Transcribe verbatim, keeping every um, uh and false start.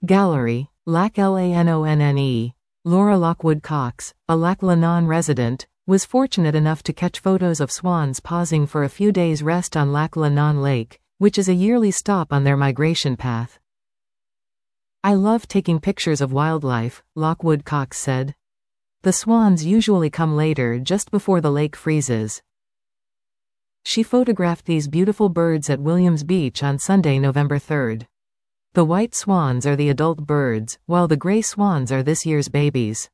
Gallery, Lac Lanonne. Laura Lockwood Cox, a Lac La Nonne resident, was fortunate enough to catch photos of swans pausing for a few days' rest on Lac La Nonne Lake, which is a yearly stop on their migration path. "I love taking pictures of wildlife," Lockwood Cox said. "The swans usually come later, just before the lake freezes." She photographed these beautiful birds at Williams Beach on Sunday, November third. The white swans are the adult birds, while the gray swans are this year's babies.